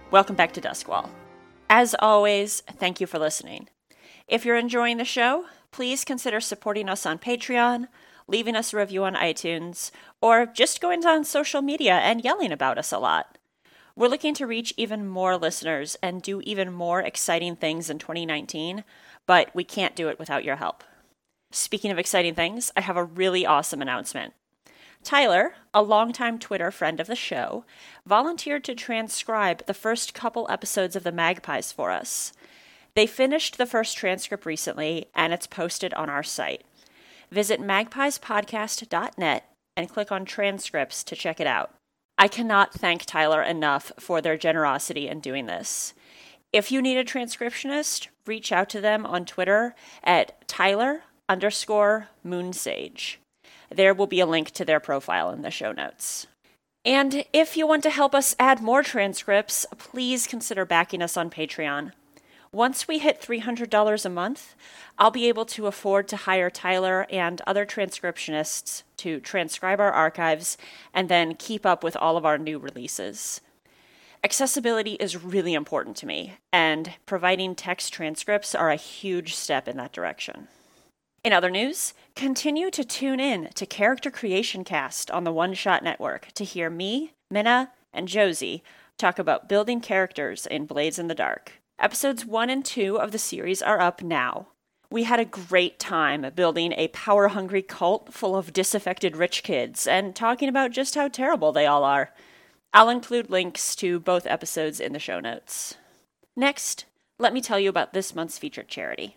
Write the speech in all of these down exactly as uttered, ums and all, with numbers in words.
Welcome back to Duskwall. As always, thank you for listening. If you're enjoying the show, please consider supporting us on Patreon, leaving us a review on iTunes, or just going on social media and yelling about us a lot. We're looking to reach even more listeners and do even more exciting things in twenty nineteen, but we can't do it without your help. Speaking of exciting things, I have a really awesome announcement. Tyler, a longtime Twitter friend of the show, volunteered to transcribe the first couple episodes of The Magpies for us. They finished the first transcript recently, and it's posted on our site. Visit magpies podcast dot net and click on transcripts to check it out. I cannot thank Tyler enough for their generosity in doing this. If you need a transcriptionist, reach out to them on Twitter at Tyler underscore Moonsage. There will be a link to their profile in the show notes. And if you want to help us add more transcripts, please consider backing us on Patreon. Once we hit three hundred dollars a month, I'll be able to afford to hire Tyler and other transcriptionists to transcribe our archives and then keep up with all of our new releases. Accessibility is really important to me, and providing text transcripts are a huge step in that direction. In other news, continue to tune in to Character Creation Cast on the One Shot Network to hear me, Minna, and Josie talk about building characters in Blades in the Dark. Episodes one and two of the series are up now. We had a great time building a power-hungry cult full of disaffected rich kids and talking about just how terrible they all are. I'll include links to both episodes in the show notes. Next, let me tell you about this month's featured charity.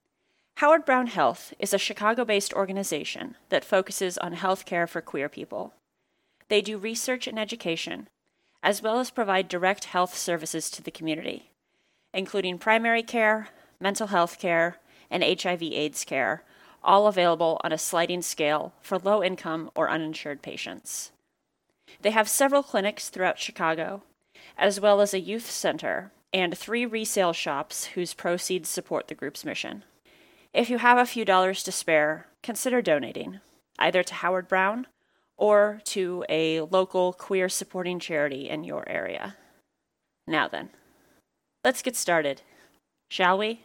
Howard Brown Health is a Chicago-based organization that focuses on healthcare for queer people. They do research and education, as well as provide direct health services to the community, including primary care, mental health care, and H I V AIDS care, all available on a sliding scale for low-income or uninsured patients. They have several clinics throughout Chicago, as well as a youth center and three resale shops whose proceeds support the group's mission. If you have a few dollars to spare, consider donating, either to Howard Brown or to a local queer supporting charity in your area. Now then, let's get started, shall we?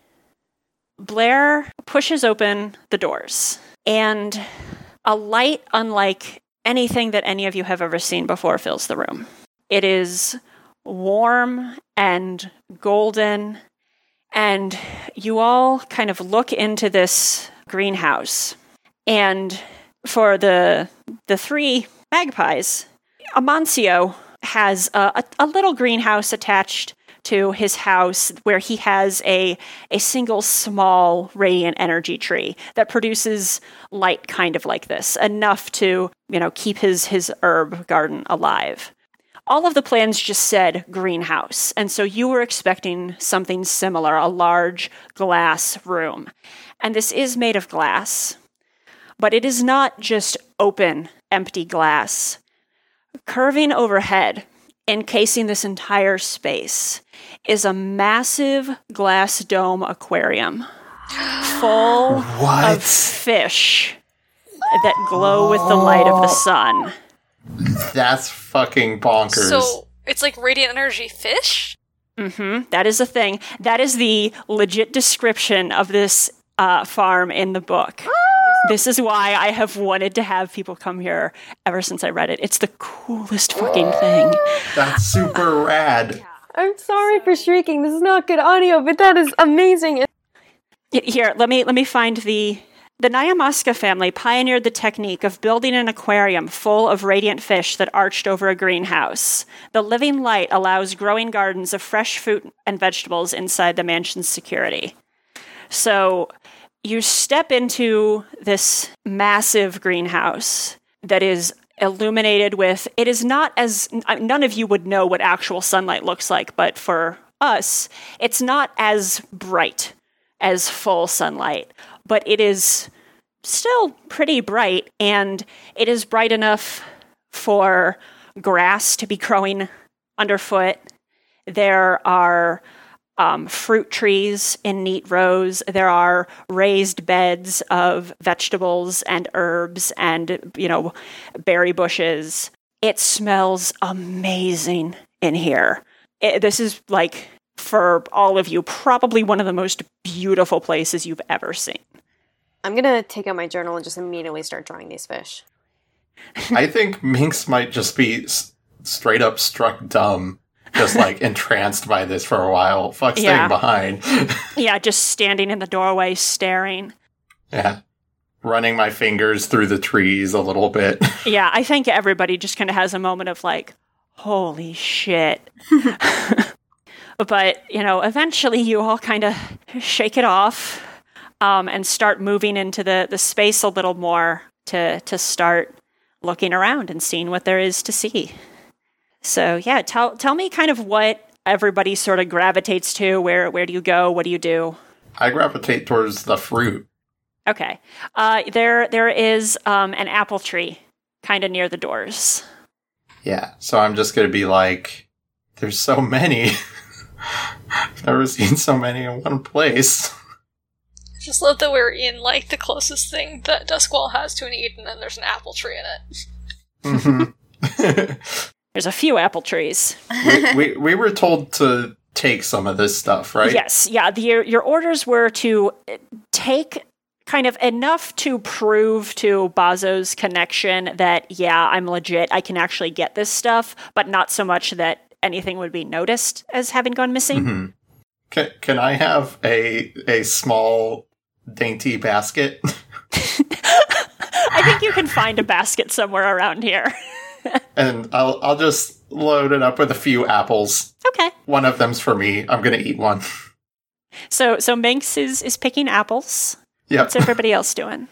Blair pushes open the doors, and a light unlike anything that any of you have ever seen before fills the room. It is warm and golden, and you all kind of look into this greenhouse. And for the the three magpies, Amancio has a, a, a little greenhouse attached to his house where he has a, a single small radiant energy tree that produces light kind of like this, enough to, you know, keep his, his herb garden alive. All of the plans just said greenhouse, and so you were expecting something similar, a large glass room. And this is made of glass, but it is not just open, empty glass. Curving overhead, encasing this entire space, is a massive glass dome aquarium full What? of fish that glow with the light of the sun. That's fucking bonkers. So, it's like radiant energy fish? Mm-hmm. That is a thing. That is the legit description of this uh, farm in the book. This is why I have wanted to have people come here ever since I read it. It's the coolest fucking thing. That's super rad. I'm sorry for shrieking. This is not good audio, but that is amazing. Here, let me let me find the... The Nyamasca family pioneered the technique of building an aquarium full of radiant fish that arched over a greenhouse. The living light allows growing gardens of fresh fruit and vegetables inside the mansion's security. So you step into this massive greenhouse that is illuminated with, it is not as, none of you would know what actual sunlight looks like, but for us, it's not as bright as full sunlight, but it is still pretty bright, and it is bright enough for grass to be growing underfoot. There are um, fruit trees in neat rows. There are raised beds of vegetables and herbs and, you know, berry bushes. It smells amazing in here. it, this is like, for all of you, probably one of the most beautiful places you've ever seen. I'm gonna take out my journal and just immediately start drawing these fish. I think Minx might just be s- straight up struck dumb, just like entranced by this for a while. Fuck staying Yeah. behind. Yeah, just standing in the doorway, staring. Yeah. Running my fingers through the trees a little bit. Yeah, I think everybody just kind of has a moment of like, holy shit. But, you know, eventually you all kind of shake it off um, and start moving into the, the space a little more to to start looking around and seeing what there is to see. So, yeah, tell tell me kind of what everybody sort of gravitates to. Where where do you go? What do you do? I gravitate towards the fruit. Okay. Uh, there there is um, an apple tree kind of near the doors. Yeah, so I'm just gonna be like, there's so many. I've never seen so many in one place. I just love that we're in, like, the closest thing that Duskwall has to an Eden, and there's an apple tree in it. Mm-hmm. There's a few apple trees. we, we, we were told to take some of this stuff, right? Yes, yeah. The, your, your orders were to take kind of enough to prove to Bazo's connection that, yeah, I'm legit, I can actually get this stuff, but not so much that anything would be noticed as having gone missing. Mm-hmm. Can, can I have a a small, dainty basket? I think you can find a basket somewhere around here. And I'll I'll just load it up with a few apples. Okay. One of them's for me. I'm gonna eat one. So so Minx is, is picking apples. Yeah. What's everybody else doing?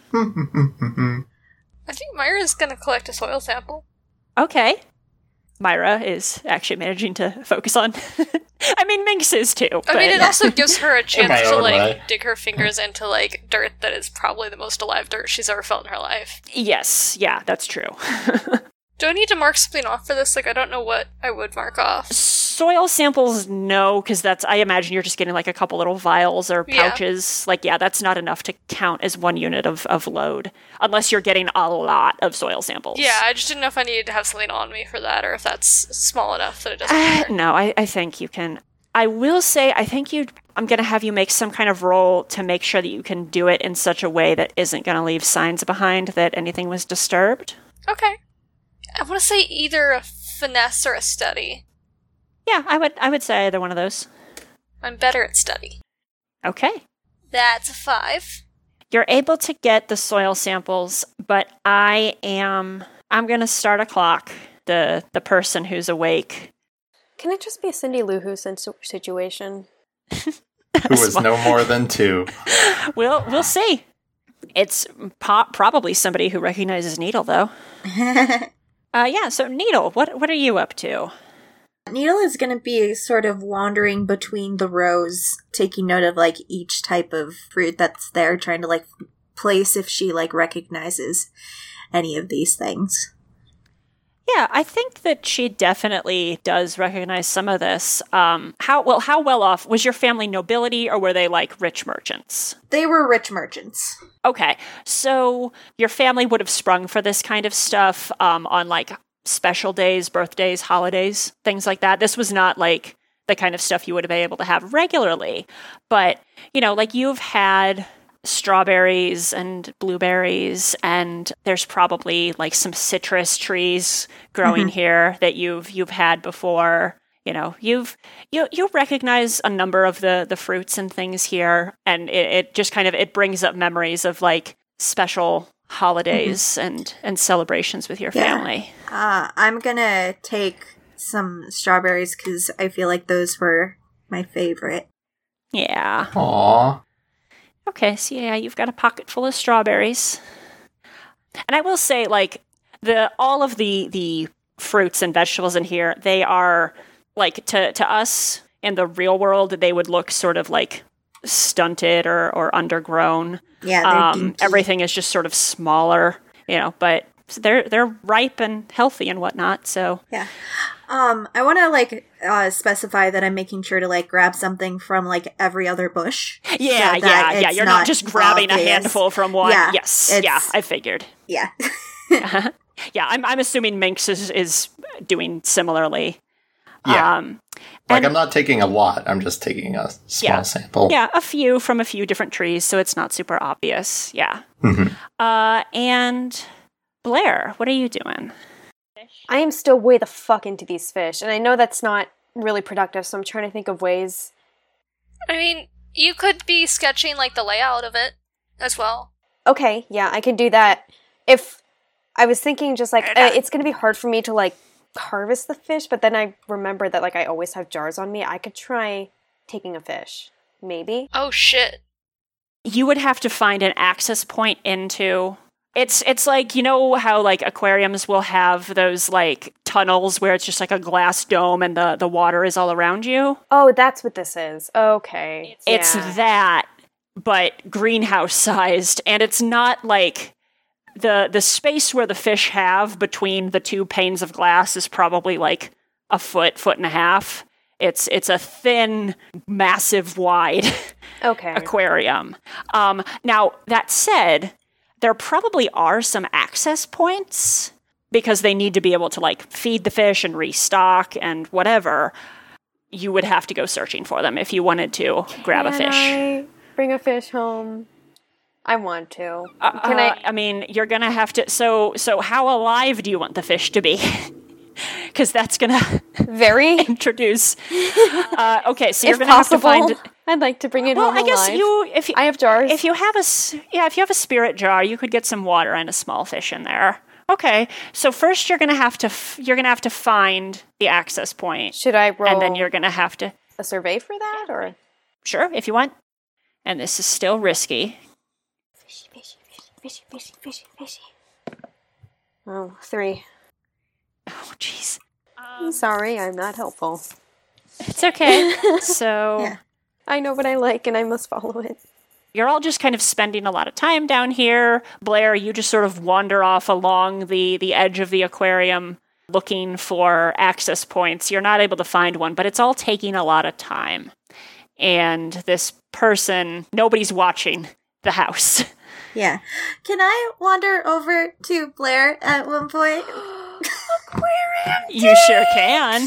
I think Myra's gonna collect a soil sample. Okay. Myra is actually managing to focus on... I mean, Minx is too. I but- mean, it also gives her a my chance to, own like, way. dig her fingers into, like, dirt that is probably the most alive dirt she's ever felt in her life. Yes, yeah, that's true. Do I need to mark something off for this? Like, I don't know what I would mark off. Soil samples, no, because that's, I imagine you're just getting like a couple little vials or Yeah. pouches. Like, yeah, that's not enough to count as one unit of, of load, unless you're getting a lot of soil samples. Yeah, I just didn't know if I needed to have something on me for that, or if that's small enough that it doesn't Uh, matter. no, I, I think you can. I will say, I think you. I'm going to have you make some kind of roll to make sure that you can do it in such a way that isn't going to leave signs behind that anything was disturbed. Okay. I want to say either a finesse or a study. Yeah, I would. I would say either one of those. I'm better at study. Okay. That's a five. You're able to get the soil samples, but I am. I'm going to start a clock. The the person who's awake. Can it just be a Cindy Lou Who situ- situation? Who was no more than two. We'll we'll see. It's po- probably somebody who recognizes Needle, though. Uh, yeah. So Needle, what what are you up to? Needle is going to be sort of wandering between the rows, taking note of, like, each type of fruit that's there, trying to, like, place if she, like, recognizes any of these things. Yeah, I think that she definitely does recognize some of this. Um, how well how well off was your family nobility, or were they like rich merchants? They were rich merchants. Okay, so your family would have sprung for this kind of stuff um, on like special days, birthdays, holidays, things like that. This was not like the kind of stuff you would have been able to have regularly, but you know, like you've had strawberries and blueberries, and there's probably like some citrus trees growing Mm-hmm. here that you've you've had before. You know, you've you you recognize a number of the the fruits and things here, and it, it just kind of it brings up memories of like special holidays mm-hmm. and and celebrations with your Yeah. family. Uh, I'm going to take some strawberries because I feel like those were my favorite. Yeah. Aww. Okay, so yeah, you've got a pocket full of strawberries. And I will say, like, the all of the the fruits and vegetables in here, they are, like, to, to us in the real world, they would look sort of, like, stunted or, or undergrown. Yeah, they're Um, dinky. everything is just sort of smaller, you know, but they're they're ripe and healthy and whatnot, so... Yeah. Um, I want to, like, uh, specify that I'm making sure to, like, grab something from, like, every other bush. Yeah, so that yeah, yeah. it's You're not, just grabbing obvious. a handful from one. Yeah, yes, it's- yeah, I figured. Yeah. Yeah, I'm I'm assuming Minx is, is doing similarly. Yeah. Um, Like, and- I'm not taking a lot. I'm just taking a small Yeah. sample. yeah, a few from a few different trees, so it's not super obvious. Yeah. Mhm. Uh, and Blair, what are you doing? I am still way the fuck into these fish, and I know that's not really productive, so I'm trying to think of ways. I mean, you could be sketching like the layout of it as well. Okay, yeah, I can do that. If I was thinking just like, uh, it's going to be hard for me to like harvest the fish, but then I remembered that like I always have jars on me. I could try taking a fish, maybe. Oh shit. You would have to find an access point into. It's it's like, you know how like aquariums will have those like tunnels where it's just like a glass dome and the, the water is all around you? Oh, that's what this is. Okay. It's yeah. that, but greenhouse sized, and it's not like the the space where the fish have between the two panes of glass is probably like a foot, foot and a half. It's it's a thin, massive, wide Okay. aquarium. Um, now, that said, there probably are some access points because they need to be able to like feed the fish and restock and whatever. You would have to go searching for them if you wanted to grab a Can fish. I bring a fish home? I want to. Uh, Can I? I mean, you're gonna have to. So, so how alive do you want the fish to be? Because that's gonna Very. introduce. Uh, okay, so you're If gonna possible, have to find. I'd like to bring it Well, home I guess alive. you. If you, I have jars. If you have a, s- yeah, if you have a spirit jar, you could get some water and a small fish in there. Okay, so first you're gonna have to. F- you're gonna have to find the access point, Should I roll and then you're gonna have to. a survey for that, or Sure, if you want. And this is still risky. fishy, fishy, fishy, fishy, fishy, fishy? Oh, three. Oh, jeez. I'm sorry, I'm not helpful. It's okay. So. Yeah. I know what I like, and I must follow it. You're all just kind of spending a lot of time down here. Blair, you just sort of wander off along the, the edge of the aquarium looking for access points. You're not able to find one, but it's all taking a lot of time. And this person, nobody's watching the house. Yeah. Can I wander over to Blair at one point? You sure can.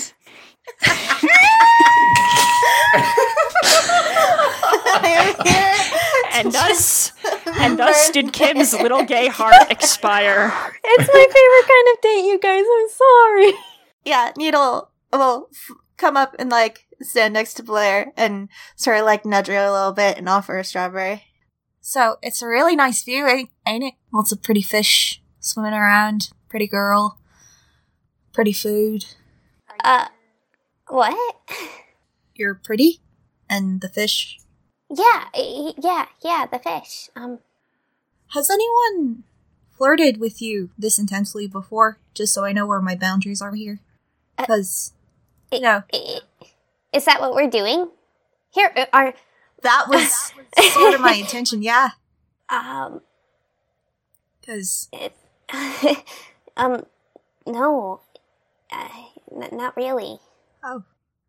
And thus, and thus did Kim's little gay heart expire. It's my favorite kind of date, you guys. I'm sorry. Yeah, Needle will f- come up and like stand next to Blair and sort of like nudge her a little bit and offer a strawberry. So it's a really nice view, ain't ain't it? Lots of pretty fish swimming around, pretty girl, pretty food. Uh, what? You're pretty, and the fish. Yeah, y- yeah, yeah, the fish. Um, Has anyone flirted with you this intensely before? Just so I know where my boundaries are here. Because, you know, i- is that what we're doing? Here, uh, are, that was sort of my intention, yeah. um, Because, um, no, uh, n- not really. oh.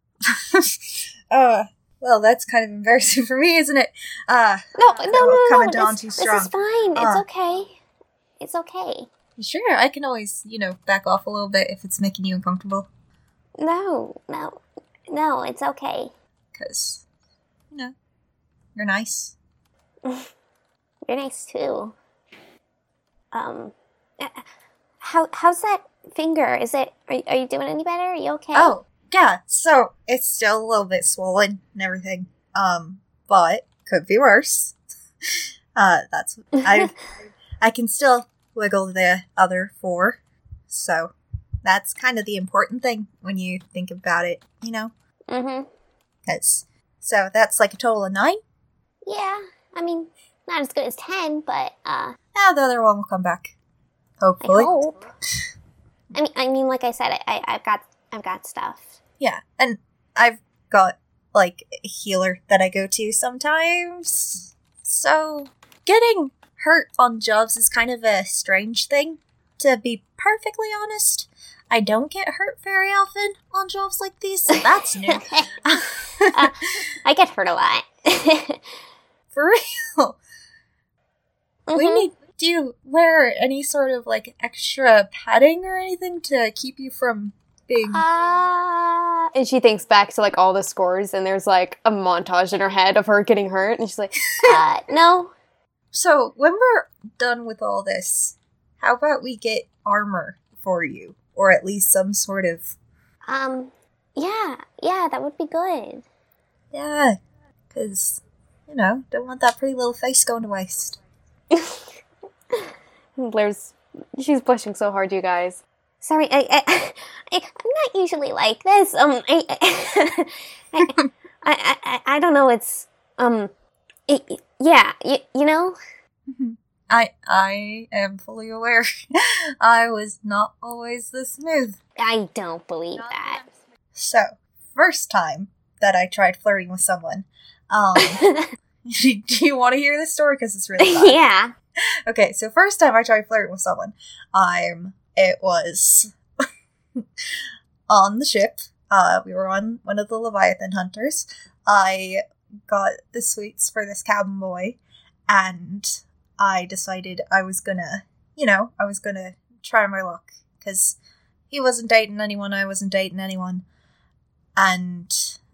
uh, well, that's kind of embarrassing for me, isn't it? Uh, No, no, no, no, coming no, down this, too this strong. is fine. Uh. It's okay. It's okay. Sure, I can always, you know, back off a little bit if it's making you uncomfortable. No, no, no, it's okay. Because, you know, you're nice. You're nice too. Um, uh, how how's that finger? Is it? Are, are you doing any better? Are you okay? Oh, yeah, so it's still a little bit swollen and everything. Um, but could be worse. Uh, that's I I can still wiggle the other four. So that's kind of the important thing when you think about it, you know? Mm-hmm. 'Cause- so that's like a total of nine. Yeah. I mean, not as good as ten, but uh, Now the other one will come back. I Hopefully. hope. I mean, I mean, like I said, I, I I've got I've got stuff. Yeah, and I've got like a healer that I go to sometimes. So getting hurt on jobs is kind of a strange thing. To be perfectly honest, I don't get hurt very often on jobs like these, so that's new. uh, I get hurt a lot. For real. We Mhm. need do you wear any sort of like extra padding or anything to keep you from Bing. Ah, and she thinks back to like all the scores, and there's like a montage in her head of her getting hurt, and she's like, Uh, no. So, when we're done with all this, how about we get armor for you? Or at least some sort of... Um, yeah, yeah, that would be good. Yeah, because, you know, don't want that pretty little face going to waste. Blair's, she's blushing so hard, you guys. Sorry, I, I, I I'm not usually like this. Um, I, I, I, I, I, I don't know. It's um, it, yeah, you, you know. I I am fully aware. I was not always this smooth. I don't believe that. So, first time that I tried flirting with someone, um, do you want to hear this story? Because it's really fun. Yeah. Okay, so first time I tried flirting with someone, um, it was on the ship. Uh, we were on one of the Leviathan hunters. I got the sweets for this cabin boy, and I decided I was gonna, you know, I was gonna try my luck, because he wasn't dating anyone, I wasn't dating anyone, and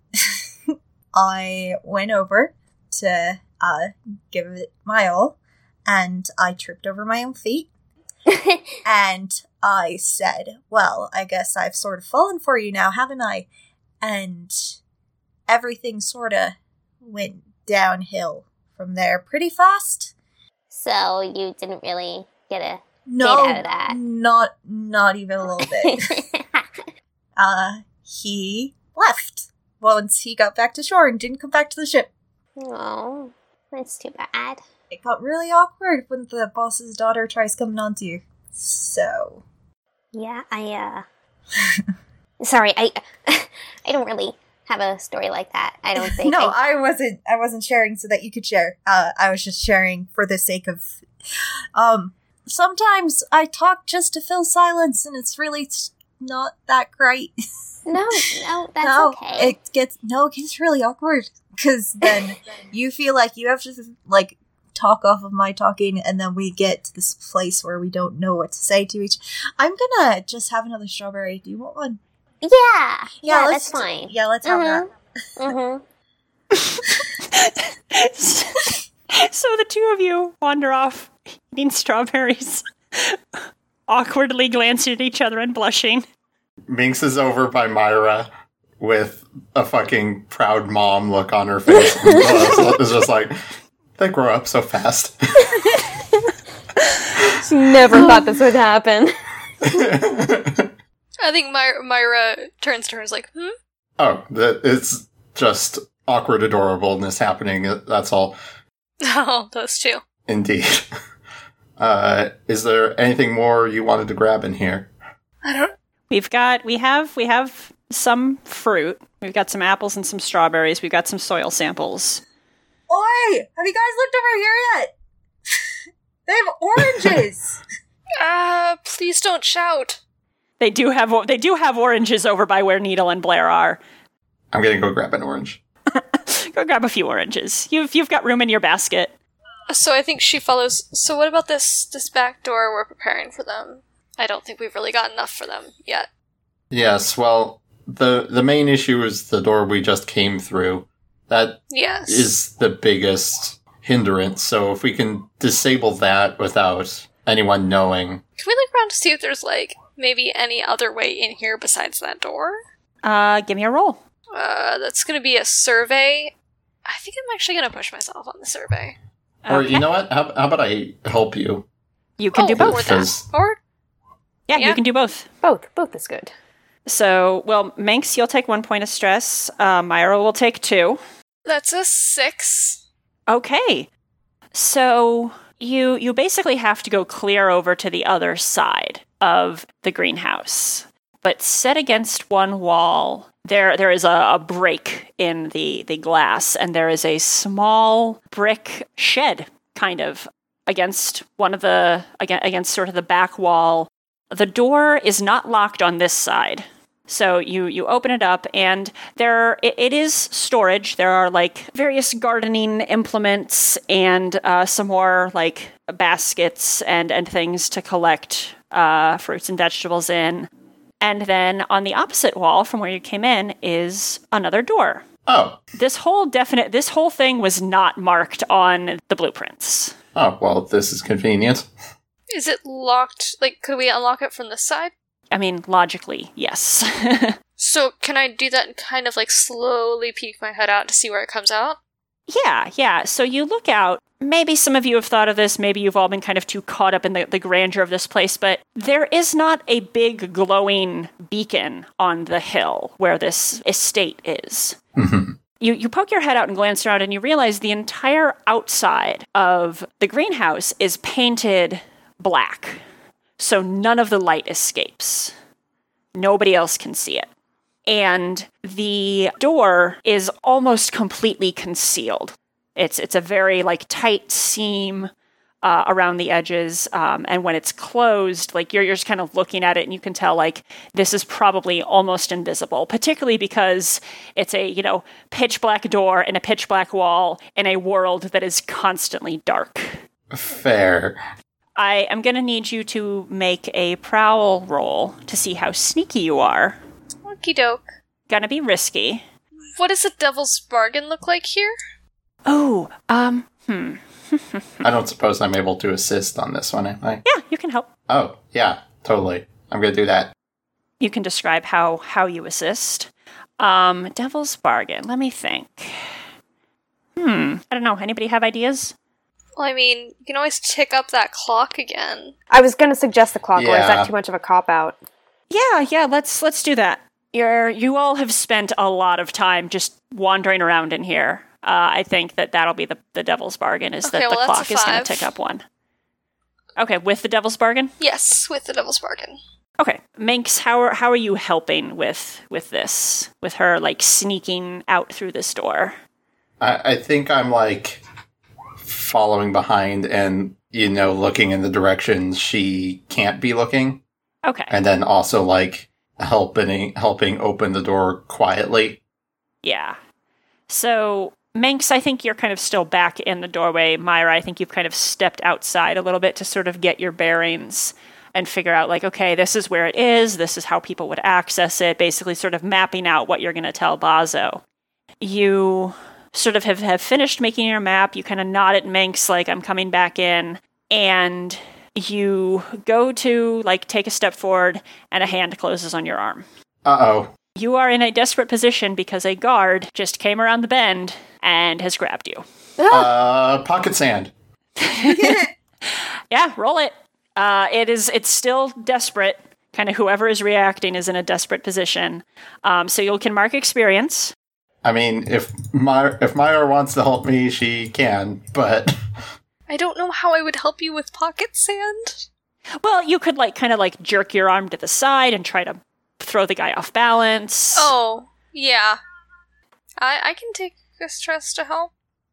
I went over to uh, give it my all, and I tripped over my own feet, and I said, well, I guess I've sort of fallen for you now, haven't I? And everything sort of went downhill from there pretty fast. So you didn't really get a No, get out of that. not not even a little bit. uh, he left once he got back to shore and didn't come back to the ship. Oh, that's too bad. It got really awkward when the boss's daughter tries coming on to you. So, Yeah, I uh. Sorry, I I don't really have a story like that. I don't think. no, I, I wasn't. I wasn't sharing so that you could share. Uh, I was just sharing for the sake of. Um, sometimes I talk just to fill silence, and it's really not that great. no, no, that's no, okay. it gets no, it gets really awkward because then you feel like you have to like talk off of my talking, and then we get to this place where we don't know what to say to each. I'm gonna just have another strawberry. Do you want one? Yeah, Yeah, yeah, let's- that's fine. Yeah, let's have Mhm. that. Mm-hmm. So the two of you wander off eating strawberries, awkwardly glancing at each other and blushing. Minx is over by Myra with a fucking proud mom look on her face. It's just like, they grow up so fast. She never thought this would happen. I think My- Myra turns to her and is like, hmm? Oh, that it's just awkward adorableness happening. That's all. Oh, those two. Indeed. Uh, is there anything more you wanted to grab in here? I don't... We've got, we have, we have some fruit. We've got some apples and some strawberries. We've got some soil samples. Oi! Have you guys looked over here yet? They have oranges. Ah, uh, please don't shout. They do have, they do have oranges over by where Needle and Blair are. I'm gonna go grab an orange. Go grab a few oranges. You've, you've got room in your basket. So I think she follows... So what about this this back door we're preparing for them? I don't think we've really got enough for them yet. Yes, well, the the main issue is the door we just came through. That Yes. is the biggest hindrance, so if we can disable that without anyone knowing... Can we look around to see if there's, like, maybe any other way in here besides that door? Uh, give me a roll. Uh, that's gonna be a survey. I think I'm actually gonna push myself on the survey. Or, Okay. you know what? How, how about I help you? You can oh, do both. Or that. Because- Or, Yeah, Yeah. you can do both. Both. Both is good. So, well, Manx, you'll take one point of stress. Uh, Myra will take two. that's a six. Okay. So you you basically have to go clear over to the other side of the greenhouse. But set against one wall, there there is a, a break in the, the glass, and there is a small brick shed, kind of, against one of the against, against sort of the back wall. The door is not locked on this side. So you, you open it up, and there it, it is storage. There are like various gardening implements and uh, some more like baskets and, and things to collect uh, fruits and vegetables in. And then on the opposite wall from where you came in is another door. Oh. This whole definite, this whole thing was not marked on the blueprints. Oh, well, this is convenient. Is it locked? Like, could we unlock it from this side? I mean, logically, yes. So, can I do that and kind of, like, slowly peek my head out to see where it comes out? Yeah, yeah. So you look out. Maybe some of you have thought of this. Maybe you've all been kind of too caught up in the, the grandeur of this place. But there is not a big glowing beacon on the hill where this estate is. Mm-hmm. You, you poke your head out and glance around, and you realize the entire outside of the greenhouse is painted black. So none of the light escapes. Nobody else can see it. And the door is almost completely concealed. It's it's a very, like, tight seam uh, around the edges, um, and when it's closed, like, you're, you're just kind of looking at it, and you can tell, like, this is probably almost invisible, particularly because it's a, you know, pitch black door and a pitch black wall in a world that is constantly dark. Fair. I am going to need you to make a prowl roll to see how sneaky you are. Okie doke. Gonna be risky. What does a devil's bargain look like here? Oh, um, hmm. I don't suppose I'm able to assist on this one, am I? Yeah, you can help. Oh, yeah, totally. I'm gonna do that. You can describe how, how you assist. Um, devil's bargain. Let me think. Hmm. I don't know. Anybody have ideas? Well, I mean, you can always tick up that clock again. I was going to suggest the clock, or is Yeah. that too much of a cop-out? Yeah, yeah, let's let's do that. You're, you all have spent a lot of time just wandering around in here. Uh, I think that that'll be the, the devil's bargain, is Okay, that the well, that's clock a is going five. to tick up one. Okay, with the devil's bargain? Yes, with the devil's bargain. Okay, Minx, how are how are you helping with with this? With her, like, sneaking out through this door? I, I think I'm, like, following behind and, you know, looking in the direction she can't be looking. Okay. And then also, like, helping helping open the door quietly. Yeah. So, Minx, I think you're kind of still back in the doorway. Myra, I think you've kind of stepped outside a little bit to sort of get your bearings and figure out, like, okay, this is where it is, this is how people would access it, basically sort of mapping out what you're going to tell Bazo. You sort of have, have finished making your map, you kind of nod at Minx, like, I'm coming back in, and you go to, like, take a step forward, and a hand closes on your arm. Uh-oh. You are in a desperate position because a guard just came around the bend and has grabbed you. Uh, pocket sand. Yeah, roll it. Uh, it is. It's still desperate. Kind of whoever is reacting is in a desperate position. Um, so you can mark experience. I mean, if My if Myra wants to help me, she can, but... I don't know how I would help you with pocket sand. Well, you could, like, kind of like jerk your arm to the side and try to throw the guy off balance. Oh, yeah. I I can take a stress to help.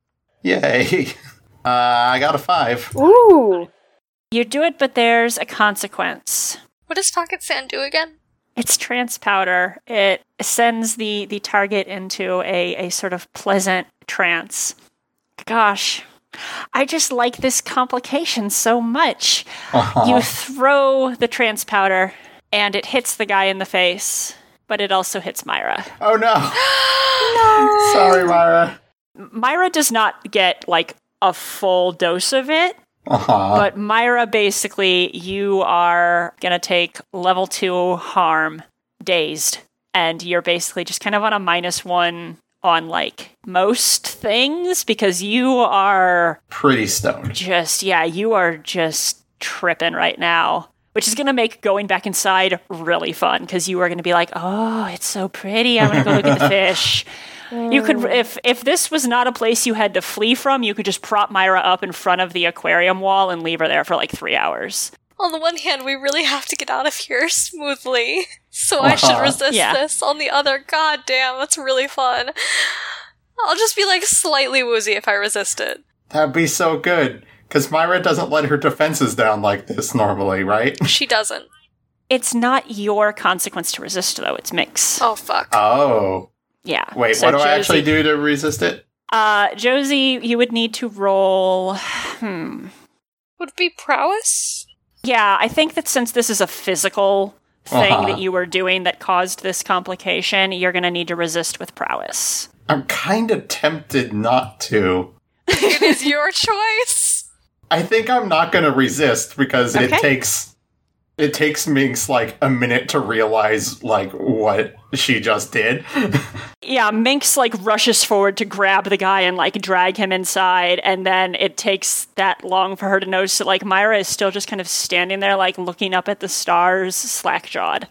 Yay. Uh, I got a five. Ooh. You do it, but there's a consequence. What does pocket sand do again? It's trance powder. It sends the, the target into a, a sort of pleasant trance. Gosh, I just like this complication so much. Uh-huh. You throw the trance powder, and it hits the guy in the face, but it also hits Myra. Oh, no. No. Sorry, Myra. Myra does not get, like, a full dose of it, Uh-huh. but Myra, basically, you are going to take level two harm, dazed, and you're basically just kind of on a minus one on, like, most things, because you are Pretty stoned. just, yeah, you are just tripping right now, which is going to make going back inside really fun, because you are going to be like, oh, it's so pretty, I want to go look at the fish. You could, if if this was not a place you had to flee from, you could just prop Myra up in front of the aquarium wall and leave her there for like three hours. On the one hand, we really have to get out of here smoothly, so I should Uh-huh. resist Yeah. this. On the other, god damn, that's really fun. I'll just be like slightly woozy if I resist it. That'd be so good. Because Myra doesn't let her defenses down like this normally, right? She doesn't. It's not your consequence to resist, though. It's Mix. Oh fuck. Oh. Yeah. Wait, So what do I Josie- actually do to resist it? Uh, Josie, you would need to roll. Hmm. Would it be prowess? Yeah, I think that since this is a physical thing Uh-huh. that you were doing that caused this complication, you're going to need to resist with prowess. I'm kind of tempted not to. It is your choice. I think I'm not going to resist because Okay. it takes it takes Minx like a minute to realize like what she just did. Yeah, Minx like rushes forward to grab the guy and like drag him inside, and then it takes that long for her to notice that like Myra is still just kind of standing there like looking up at the stars, slack-jawed.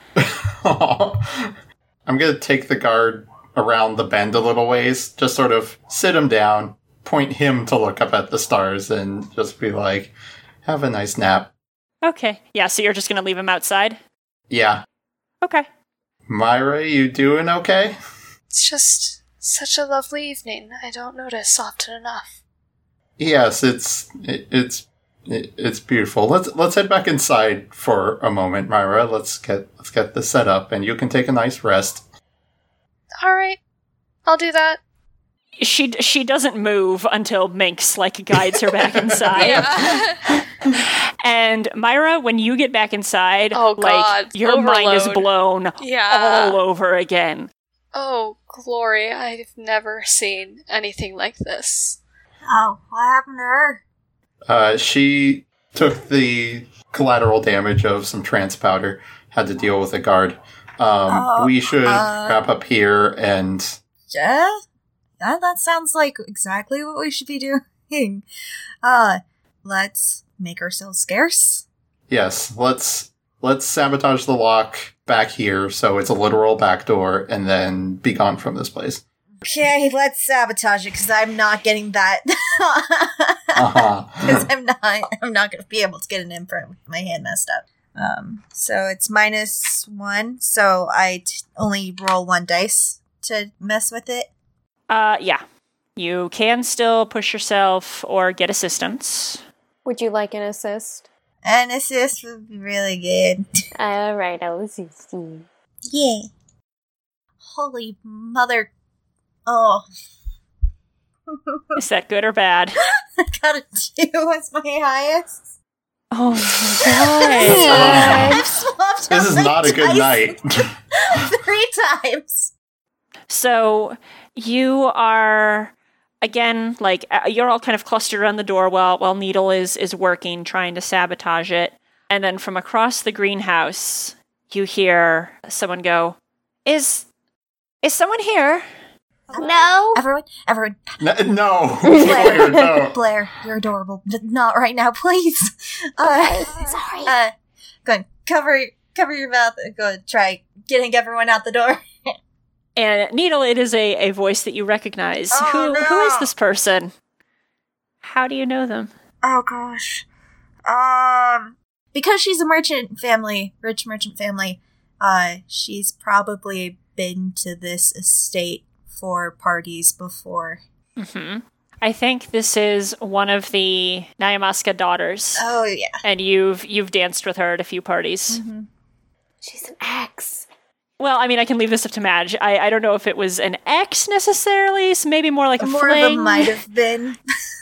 I'm going to take the guard around the bend a little ways, just sort of sit him down, point him to look up at the stars, and just be like, have a nice nap. Okay. Yeah, so you're just going to leave him outside? Yeah. Okay. Myra, you doing okay? It's just such a lovely evening. I don't notice often enough. Yes, it's it, it's it, it's beautiful. Let's let's head back inside for a moment, Myra. Let's get let's get this set up, and you can take a nice rest. All right, I'll do that. She she doesn't move until Minx like guides her back inside. Yeah. And Myra, when you get back inside, Oh, like God. your mind is Overload. blown Yeah. all over again. Oh, glory! I've never seen anything like this. Oh, what happened to her? Uh, she took the collateral damage of some trance powder. Had to deal with a guard. Um, Oh, we should uh, wrap up here, and Yeah, that, that sounds like exactly what we should be doing. Uh, let's make ourselves scarce. yes, let's let's sabotage the lock back here, so it's a literal back door, and then be gone from this place. Okay, let's sabotage it because I'm not getting that. Uh huh. Because I'm not, I'm not going to be able to get an imprint with my hand messed up. Um, so it's minus one. So I t- only roll one dice to mess with it. Uh, yeah. You can still push yourself or get assistance. Would you like an assist? An assist would be really good. All right, I'll assist you. Yeah. Holy mother. Oh. Is that good or bad? I got a two as my highest. Oh my god. I've swapped This out is my not a good dice night. three times. So you are again like uh, you're all kind of clustered around the door while while Needle is is working trying to sabotage it, and then from across the greenhouse you hear someone go, "Is is someone here?" No. Everyone, everyone, N- no, Blair, no. Blair, you're adorable. But not right now, please. Uh, Sorry. uh, go ahead, cover, cover your mouth and go and try getting everyone out the door. And Needle, it is a, a voice that you recognize. Oh, who no. who is this person? How do you know them? Oh gosh. Um, because she's a merchant family, rich merchant family, uh, she's probably been to this estate for parties before. Mm-hmm. I think this is one of the Nyamaska daughters, Oh yeah. and you've you've danced with her at a few parties. Mm-hmm. She's an ex. Well, I mean, I can leave this up to Madge. I, I don't know if it was an ex necessarily, so maybe more like a More fling. of a might have been.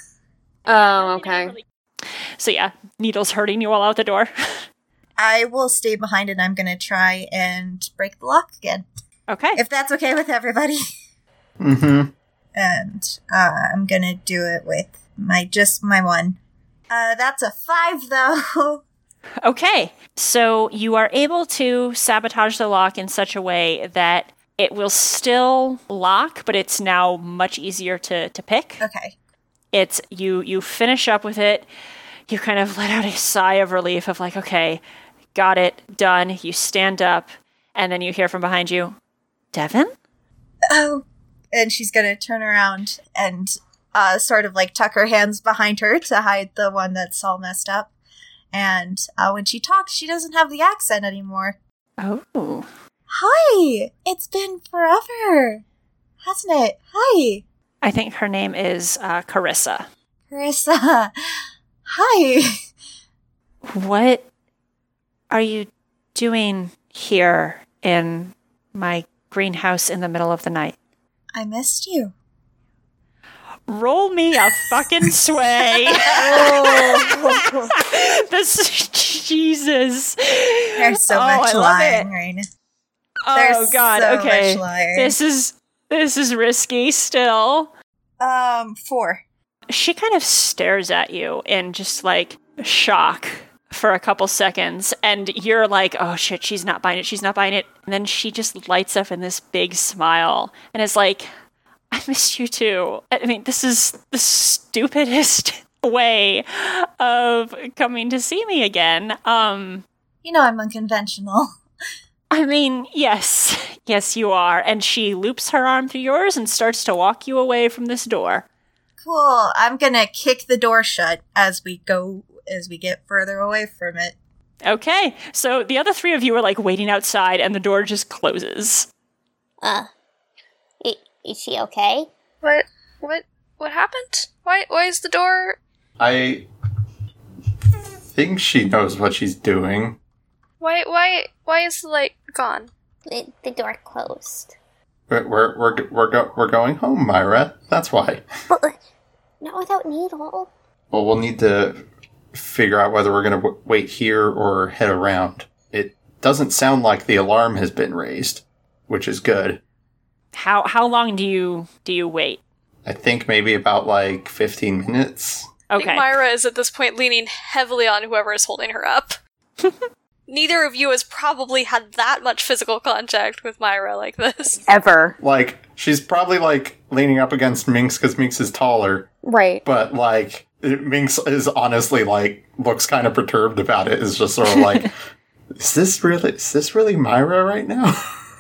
Oh, okay. So yeah, Needle's hurting you all out the door. I will stay behind and I'm gonna try and break the lock again. Okay. If that's okay with everybody. Mm-hmm. And uh, I'm gonna do it with my just my one. Uh, that's a five though. Okay. So you are able to sabotage the lock in such a way that it will still lock, but it's now much easier to, to pick. Okay. It's you you finish up with it, you kind of let out a sigh of relief of like, okay, got it, done. You stand up, and then you hear from behind you, Devin? Oh. And she's gonna turn around and uh, sort of like tuck her hands behind her to hide the one that's all messed up. And uh, when she talks, she doesn't have the accent anymore. Oh. Hi! It's been forever, hasn't it? Hi! I think her name is uh, Carissa. Carissa! Hi! What are you doing here in my greenhouse in the middle of the night? I missed you. Roll me a fucking sway. This, Jesus. There's so Oh, much I love lying it. right now. Oh There's God. so Okay. much lying. This is this is risky still. Um, four. She kind of stares at you in just like shock for a couple seconds, and you're like, oh shit, she's not buying it, she's not buying it. And then she just lights up in this big smile and is like, I missed you too. I mean, this is the stupidest way of coming to see me again. Um, You know I'm unconventional. I mean, yes, yes, you are. And she loops her arm through yours and starts to walk you away from this door. Cool. I'm gonna kick the door shut as we go, as we get further away from it. Okay, so the other three of you are like waiting outside, and the door just closes. Uh, i- is she okay? What? What? What happened? Why? Why is the door? I think she knows what she's doing. Why? Why? Why is the light gone? The, the door closed. We're we're we're we're, go- we're going home, Myra. That's why. But, uh, not without Needle. Well, we'll need to figure out whether we're going to w- wait here or head around. It doesn't sound like the alarm has been raised, which is good. How how long do you do you wait? I think maybe about like fifteen minutes. I think Okay. Myra is at this point leaning heavily on whoever is holding her up. Neither of you has probably had that much physical contact with Myra like this. Ever. Like, she's probably like leaning up against Minx because Minx is taller, Right. but like, Minx is honestly like, looks kind of perturbed about it. Is just sort of like, is this really, is this really Myra right now?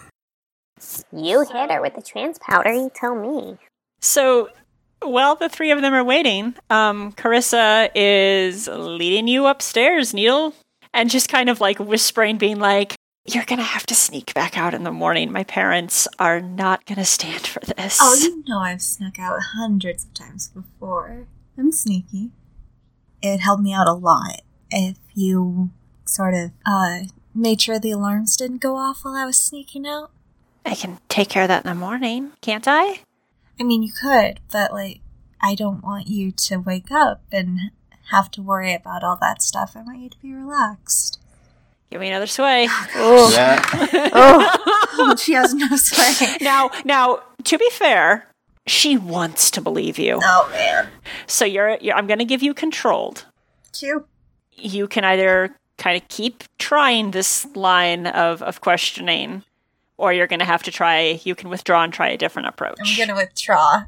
You hit her with the trans powder, you tell me. So, while the three of them are waiting, um, Carissa is leading you upstairs, Needle, and just kind of like whispering, being like, you're gonna have to sneak back out in the morning. My parents are not gonna stand for this. Oh, you know I've snuck out hundreds of times before. I'm sneaky. It helped me out a lot if you sort of uh made sure the alarms didn't go off while I was sneaking out. I can take care of that in the morning, can't I? I mean, you could, but like, I don't want you to wake up and have to worry about all that stuff. I want you to be relaxed. Give me another sway. Yeah. Oh, she has no sway. now, now, to be fair, she wants to believe you. Oh man. So you're, you're I'm going to give you controlled. Two. You can either kind of keep trying this line of, of questioning, or you're going to have to try, you can withdraw and try a different approach. I'm gonna withdraw.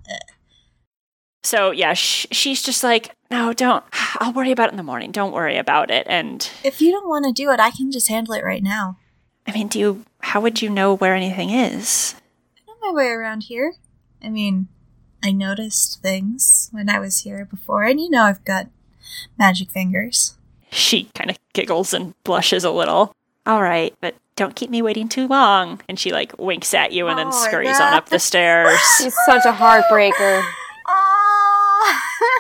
So yeah, sh- she's just like, no, don't. I'll worry about it in the morning. Don't worry about it. And If you don't want to do it, I can just handle it right now. I mean, do you, how would you know where anything is? I know my way around here. I mean, I noticed things when I was here before, and you know I've got magic fingers. She kind of giggles and blushes a little. All right, but don't keep me waiting too long. And she like winks at you and then Oh, scurries yeah. on up the stairs. She's such a heartbreaker. Oh!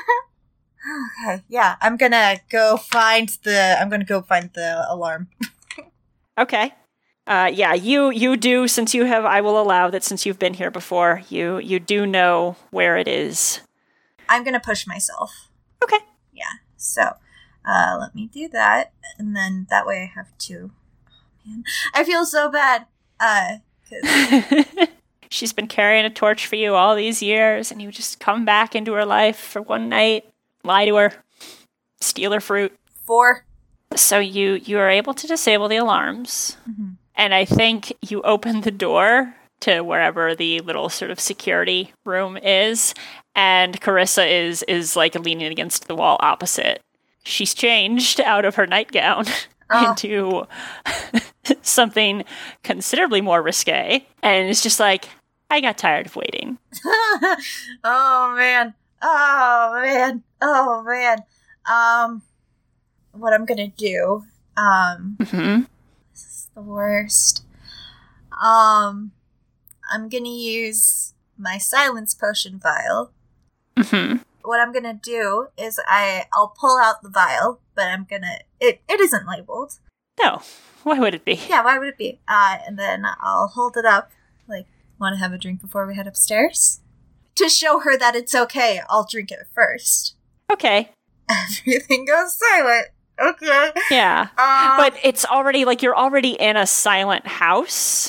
Okay, yeah, I'm gonna go find the. I'm gonna go find the alarm. Okay. Uh, yeah, you you do, since you have, I will allow that since you've been here before, you you do know where it is. I'm gonna push myself. Okay. Yeah. So, uh, let me do that, and then that way I have two. Oh man, I feel so bad. Uh, 'cause She's been carrying a torch for you all these years, and you just come back into her life for one night, lie to her, steal her fruit. four. So you you are able to disable the alarms, Mm-hmm. and I think you open the door to wherever the little sort of security room is, and Carissa is is like leaning against the wall opposite. She's changed out of her nightgown Oh. into something considerably more risque, and it's just like, I got tired of waiting. Oh man. Oh man. Oh man. Um, what I'm gonna do? Um, Mm-hmm. this is the worst. Um, I'm gonna use my silence potion vial. Mm-hmm. What I'm gonna do is I I'll pull out the vial, but I'm gonna it it isn't labeled. No, why would it be? Yeah, why would it be? Uh, and then I'll hold it up, like, want to have a drink before we head upstairs? To show her that it's okay, I'll drink it first. Okay. Everything goes silent. Okay. Yeah. Um, But it's already, like, you're already in a silent house.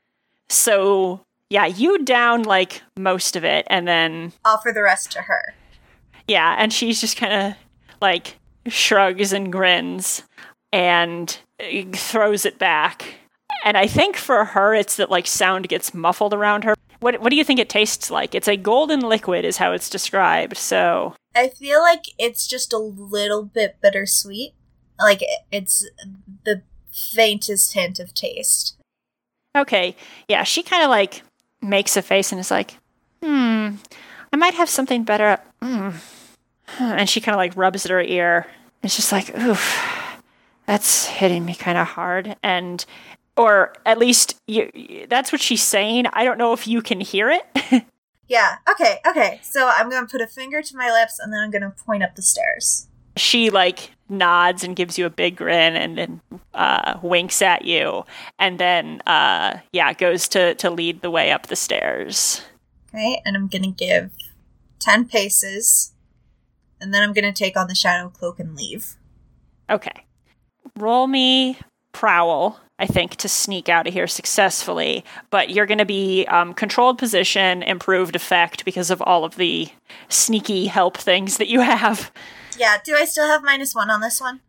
So, yeah, you down, like, most of it, and then... offer the rest to her. Yeah, and she's just kind of, like, shrugs and grins, and throws it back. And I think for her, it's that, like, sound gets muffled around her. What What do you think it tastes like? It's a golden liquid is how it's described, so... I feel like it's just a little bit bittersweet. Like, it's the faintest hint of taste. Okay, yeah, she kind of, like, makes a face and is like, hmm, I might have something better. Mm. And she kind of, like, rubs at her ear. It's just like, oof, that's hitting me kind of hard. And... Or at least you, that's what she's saying. I don't know if you can hear it. Yeah, okay, okay. So I'm going to put a finger to my lips and then I'm going to point up the stairs. She, like, nods and gives you a big grin and then uh, winks at you. And then, uh, yeah, goes to, to lead the way up the stairs. Okay, and I'm going to give ten paces. And then I'm going to take on the shadow cloak and leave. Okay. Roll me prowl, I think, to sneak out of here successfully, but you're going to be um, controlled position, improved effect because of all of the sneaky help things that you have. Yeah, do I still have minus one on this one?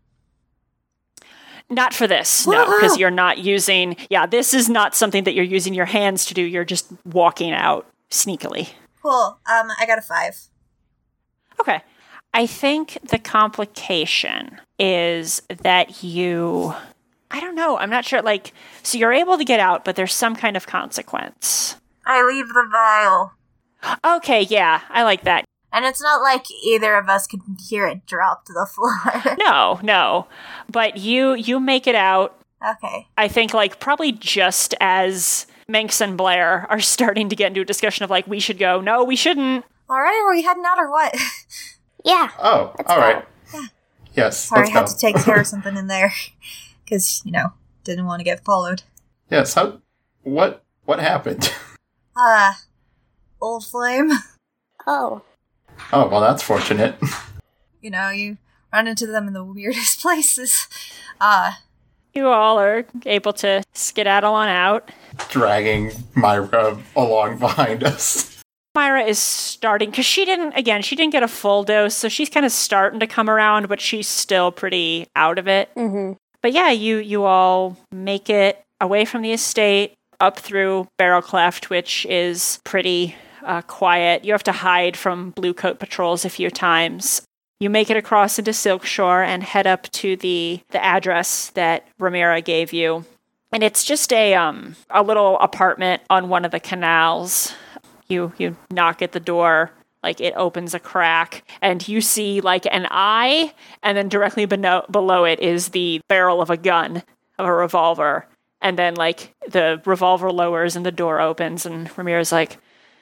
Not for this, no, because you're not using, yeah, this is not something that you're using your hands to do, you're just walking out sneakily. Cool, um, I got a five. Okay. I think the complication is that you... I don't know. I'm not sure. Like, so you're able to get out, but there's some kind of consequence. I leave the vial. Okay, yeah, I like that. And it's not like either of us could hear it drop to the floor. No, no. But you you make it out. Okay. I think, like, probably just as Minx and Blair are starting to get into a discussion of, like, we should go. No, we shouldn't. All right, are we heading out or what? Yeah. Oh, Let's all go. right. Yeah. Yes, Sorry, I let's had go. to take care of something in there. Because, you know, didn't want to get followed. Yes, how, what, what happened? Ah, uh, old flame. Oh. Oh, well, that's fortunate. You know, you run into them in the weirdest places. Ah. Uh, You all are able to skedaddle on out. Dragging Myra along behind us. Myra is starting, because she didn't, again, she didn't get a full dose, so she's kind of starting to come around, but she's still pretty out of it. Mm-hmm. But yeah, you you all make it away from the estate, up through Barrel Cleft, which is pretty uh, quiet. You have to hide from Blue Coat patrols a few times. You make it across into Silkshore and head up to the, the address that Ramira gave you. And it's just a um a little apartment on one of the canals. You you knock at the door. Like, it opens a crack, and you see, like, an eye, and then directly below, below it is the barrel of a gun, of a revolver. And then, like, the revolver lowers and the door opens, and Ramira's like,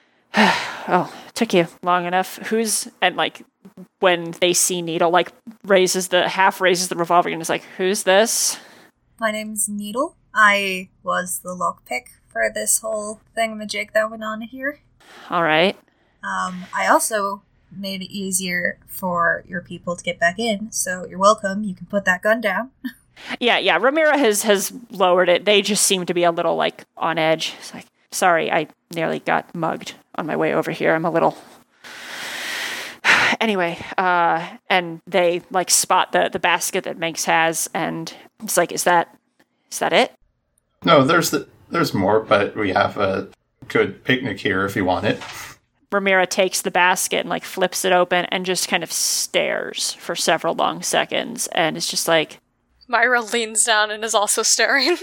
oh, it took you long enough. Who's... And, like, when they see Needle, like, raises the... half raises the revolver and is like, who's this? My name's Needle. I was the lockpick for this whole thingamajig that went on here. All right. Um, I also made it easier for your people to get back in, so you're welcome. You can put that gun down. Yeah, yeah. Ramira has, has lowered it. They just seem to be a little, like, on edge. It's like, sorry, I nearly got mugged on my way over here. I'm a little... Anyway, uh, and they, like, spot the, the basket that Minx has, and it's like, is that is that it? No, there's the, there's more, but we have a good picnic here if you want it. Ramira takes the basket and, like, flips it open and just kind of stares for several long seconds, and it's just like... Myra leans down and is also staring.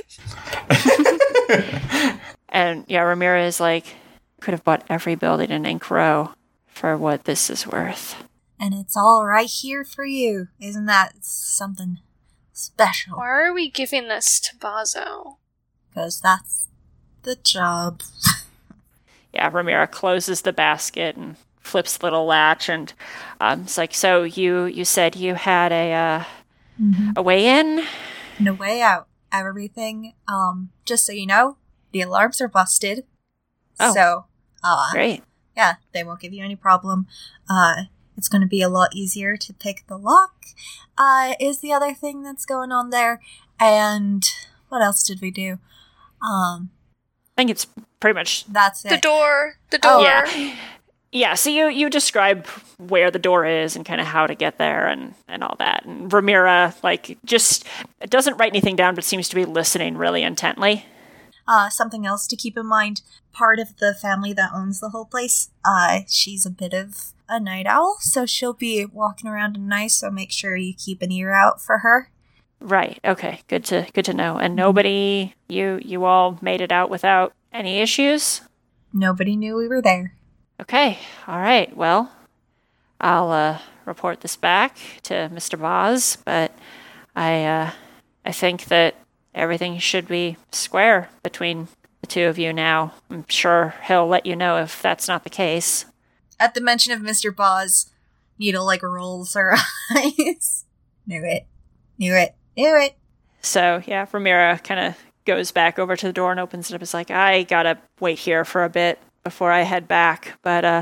And, yeah, Ramira is like, could have bought every building in Ink Row for what this is worth. And it's all right here for you. Isn't that something special? Why are we giving this to Bazo? Because that's the job. Yeah, Ramira closes the basket and flips the little latch, and um, it's like, so you you said you had a uh, Mm-hmm. a way in? And a way out. Everything, um, just so you know, the alarms are busted. Oh. So, uh, Great. yeah, they won't give you any problem. Uh, it's going to be a lot easier to pick the lock, uh, is the other thing that's going on there. And what else did we do? Um, I think it's pretty much that's it. The door. The door. Oh, yeah. Yeah, so you, you describe where the door is and kind of how to get there and, and all that. And Ramira, like, just doesn't write anything down, but seems to be listening really intently. Uh, something else to keep in mind, part of the family that owns the whole place, uh, she's a bit of a night owl, so she'll be walking around at night, so make sure you keep an ear out for her. Right, okay, good to good to know. And nobody, you you all made it out without any issues? Nobody knew we were there. Okay, all right, well, I'll uh, report this back to Mister Boz, but I, uh, I think that everything should be square between the two of you now. I'm sure he'll let you know if that's not the case. At the mention of Mister Boz, Needle, like, rolls her eyes. Knew it. Knew it. Knew it. So, yeah, Ramira kind of goes back over to the door and opens it up. It's like, I gotta wait here for a bit before I head back, but, uh,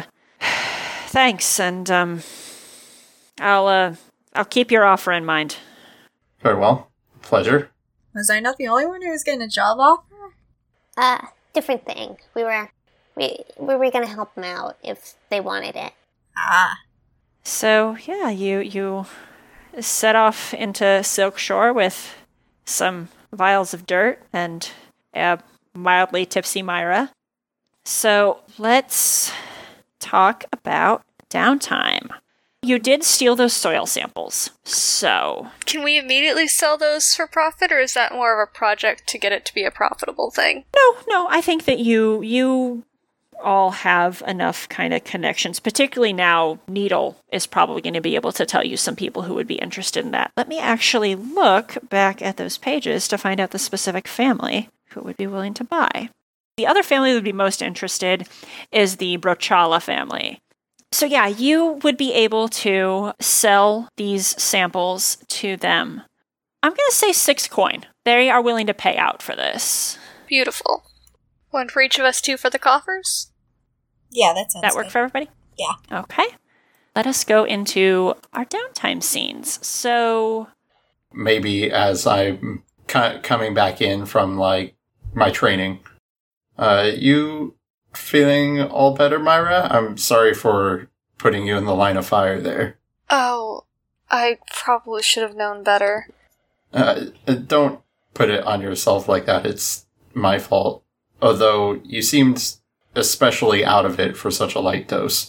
thanks, and, um, I'll, uh, I'll keep your offer in mind. Very well. Pleasure. Was I not the only one who was getting a job offer? Uh, different thing. We were, we, we were gonna help them out if they wanted it. Ah. So, yeah, you, you set off into Silk Shore with some vials of dirt and a mildly tipsy Myra. So, let's talk about downtime. You did steal those soil samples, so... Can we immediately sell those for profit, or is that more of a project to get it to be a profitable thing? No, no, I think that you you all have enough kind of connections, particularly now Needle is probably going to be able to tell you some people who would be interested in that. Let me actually look back at those pages to find out the specific family who would be willing to buy. The other family that would be most interested is the Brochala family. So yeah, you would be able to sell these samples to them. I'm going to say six coin. They are willing to pay out for this. Beautiful. One for each of us, two for the coffers? Yeah, that sounds That work good. for everybody? Yeah. Okay. Let us go into our downtime scenes. So... Maybe as I'm co- coming back in from, like, my training... Uh, you feeling all better, Myra? I'm sorry for putting you in the line of fire there. Oh, I probably should have known better. Uh, don't put it on yourself like that. It's my fault. Although you seemed especially out of it for such a light dose.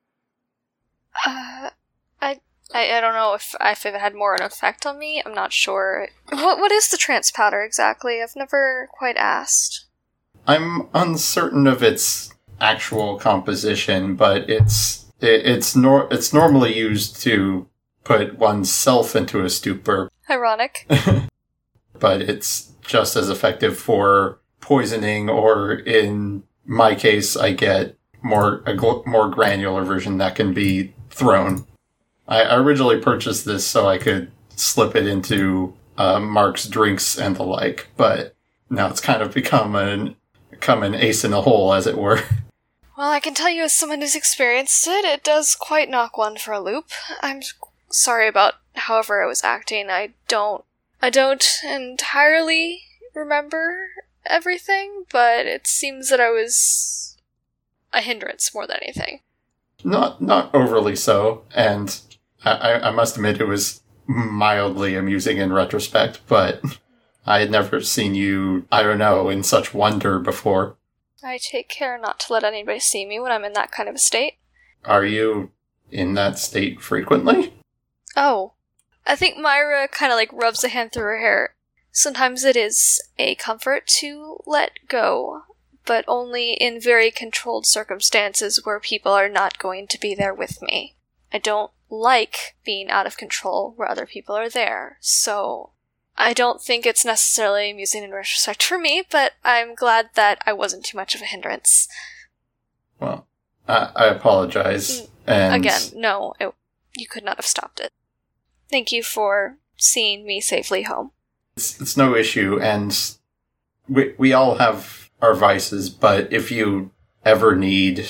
Uh, I, I, I don't know if, if it had more an effect on me. I'm not sure. What What is the trance powder exactly? I've never quite asked. I'm uncertain of its actual composition, but it's it, it's nor it's normally used to put oneself into a stupor. Ironic. But it's just as effective for poisoning, or in my case, I get more a gl- more granular version that can be thrown. I, I originally purchased this so I could slip it into uh, Mark's drinks and the like, but now it's kind of become an come an ace in the hole, as it were. Well, I can tell you as someone who's experienced it, it does quite knock one for a loop. I'm sorry about however I was acting. I don't... I don't entirely remember everything, but it seems that I was a hindrance more than anything. Not not overly so, and I, I must admit it was mildly amusing in retrospect, but I had never seen you, I don't know, in such wonder before. I take care not to let anybody see me when I'm in that kind of a state. Are you in that state frequently? Oh. I think Myra kind of like rubs a hand through her hair. Sometimes it is a comfort to let go, but only in very controlled circumstances where people are not going to be there with me. I don't like being out of control where other people are there, so I don't think it's necessarily amusing in retrospect for me, but I'm glad that I wasn't too much of a hindrance. Well, I, I apologize. And Again, no, it, you could not have stopped it. Thank you for seeing me safely home. It's, it's no issue, and we we all have our vices, but if you ever need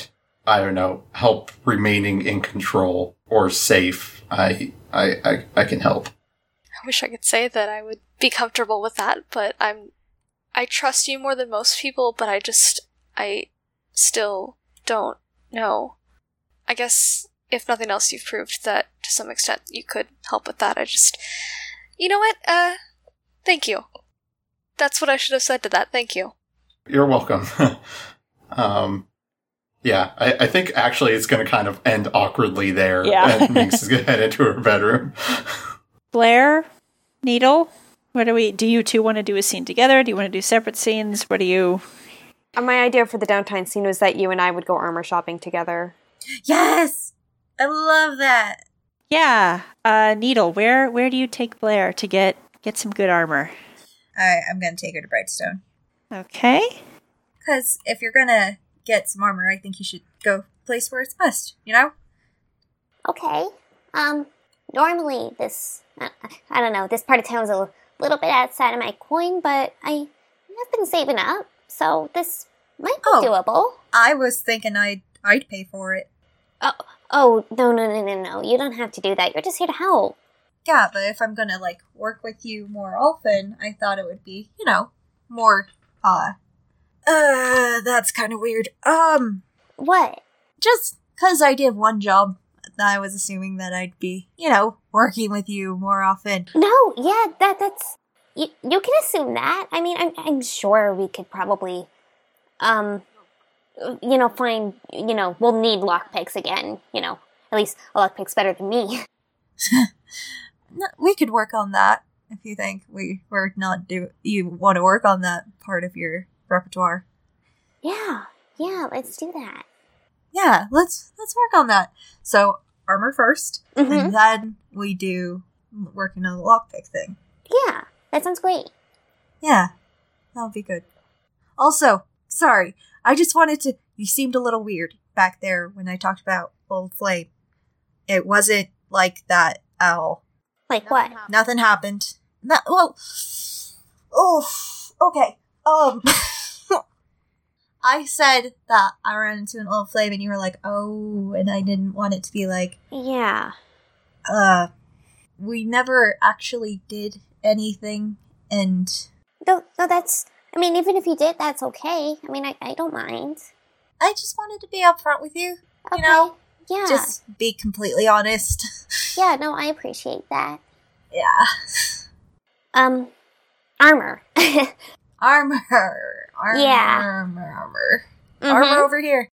I don't know, help remaining in control or safe, I, I, I, I can help. I wish I could say that I would be comfortable with that, but I'm, I trust you more than most people, but I just, I still don't know. I guess, if nothing else, you've proved that, to some extent, you could help with that. I just, you know what, uh, thank you. That's what I should have said to that, thank you. You're welcome. um, yeah, I, I think actually it's going to kind of end awkwardly there. Yeah. And Minx is going to head into her bedroom. Blair, Needle, what do we, do you two want to do a scene together? Do you want to do separate scenes? What do you... Uh, my idea for the downtown scene was that you and I would go armor shopping together. Yes! I love that! Yeah, uh, Needle, where where do you take Blair to get, get some good armor? I, I'm gonna take her to Brightstone. Okay. Because if you're gonna get some armor, I think you should go place where it's best, you know? Okay. Um, normally this, uh, I don't know, this part of town's a little bit outside of my coin, but I have been saving up, so this might be Oh. doable. I was thinking I'd, I'd pay for it. Oh, oh, no, no, no, no, no, you don't have to do that. You're just here to help. Yeah, but if I'm gonna, like, work with you more often, I thought it would be, you know, more, uh... Uh, that's kind of weird. Um, What? just because I did one job, I was assuming that I'd be, you know, working with you more often. No, yeah, that that's you. You can assume that. I mean, I'm I'm sure we could probably, um, you know, find. You know, we'll need lockpicks again. You know, at least a lockpick's better than me. No, we could work on that if you think we were not do. You want to work on that part of your repertoire. Yeah, yeah. Let's do that. Yeah, let's let's work on that. So armor first, Mhm. and then we do working on the lockpick thing. Yeah, that sounds great. Yeah, that'll be good. Also, sorry, I just wanted to. You seemed a little weird back there when I talked about Old Flame. It wasn't like that at all. Like what? Nothing happened. No, well, oh, okay. Um, I said that I ran into an old flame, and you were like, "Oh," and I didn't want it to be like, Yeah. uh, we never actually did anything, and No, no. That's. I mean, even if you did, that's okay. I mean, I I don't mind. I just wanted to be upfront with you. Okay. You know, Yeah. just be completely honest. Yeah. No, I appreciate that. Yeah, Um, armor. armor, armor, Yeah. armor, armor, Mhm. armor over here.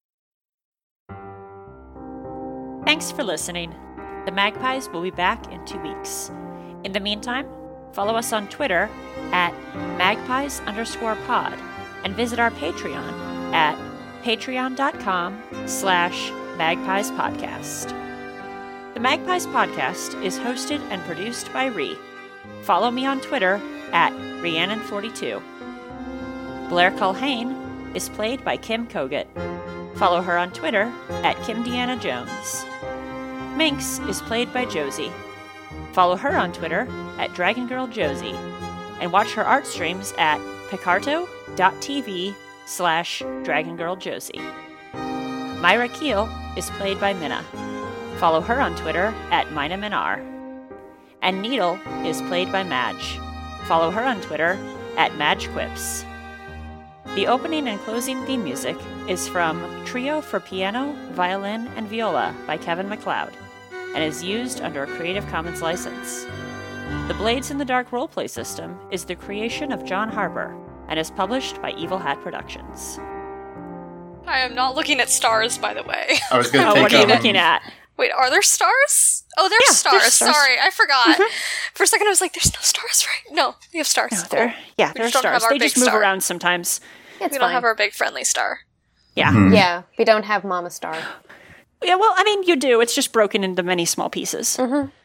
Thanks for listening. The Magpies will be back in two weeks. In the meantime, follow us on Twitter at magpies underscore pod and visit our Patreon at patreon.com slash magpies podcast. The Magpies podcast is hosted and produced by Ree. Follow me on Twitter at Rhiannon forty-two. Blair Culhane is played by Kim Kogut. Follow her on Twitter at Kim Deanna Jones. Minx is played by Josie. Follow her on Twitter at Dragon Girl Josie. And watch her art streams at picarto.tv slash Dragon Girl Josie. Myra Keel is played by Minna. Follow her on Twitter at MinaMinar. And Needle is played by Madge. Follow her on Twitter at MadgeQuips. The opening and closing theme music is from Trio for Piano, Violin, and Viola by Kevin MacLeod and is used under a Creative Commons license. The Blades in the Dark roleplay system is the creation of John Harper and is published by Evil Hat Productions. I am not looking at stars, by the way. I was going to Oh, take what are you um, looking at? Wait, are there stars? Oh, there's Yeah, stars. there's stars. Sorry, I forgot. For a second, I was like, "There's no stars, right?" No, we have stars. No, they're, yeah, We they're just don't have stars. our They big just move star. around sometimes. It's we don't fine. have our big friendly star. Yeah. Hmm. Yeah, we don't have Mama Star. Yeah, well, I mean, you do. It's just broken into many small pieces. Mm-hmm.